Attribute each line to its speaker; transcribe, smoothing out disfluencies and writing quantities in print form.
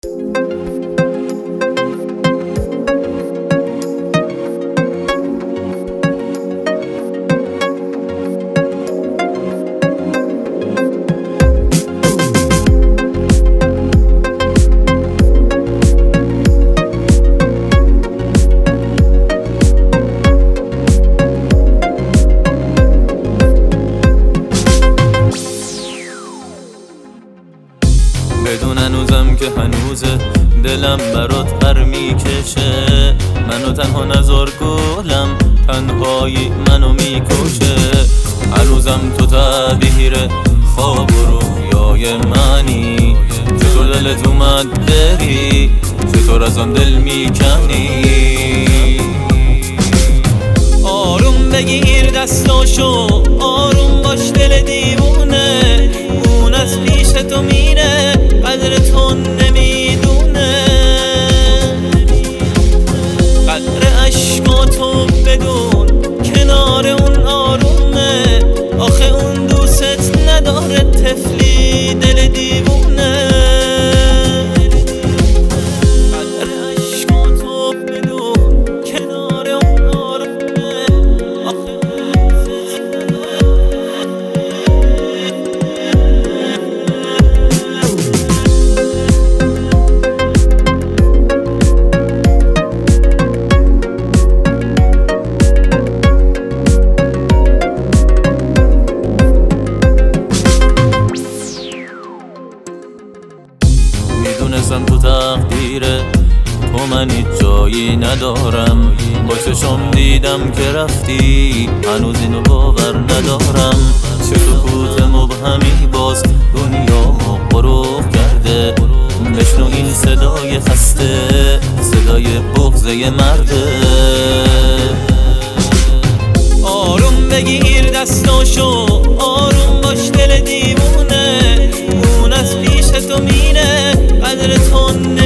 Speaker 1: بدون هنوزم که هنوزه دلم برات پر میکشه، منو تنها نذار گلم، تنهایی منو میکشه. هنوزم تو تعبیر خواب و رویای منی، چطور دلت اومد بری، چطور ازم دل میکنی. آروم بگیر دستاشو، آروم باش دل دیوونه، اون از پیش تو میره قدر تو نمیدونه. قدر عشقاتو بدون کنار اون آرومه، آخه اون دوست نداره طفلی دل دیوونه. قدر عشقاتو بدون کنار اون آرومه، آخه اون دوست میدونستم تو تقدیره، تو من هیچ جایی ندارم. با چشم دیدم که رفتی، هنوز اینو باور ندارم. چه سکوت مبهمی باز دنیامو غروب کرده، بشنو این صدای خسته، صدای بغضه مرده. آروم بگیر دستاشو، آروم باش دل دیوونه، اون از پیش تو میره قدر تو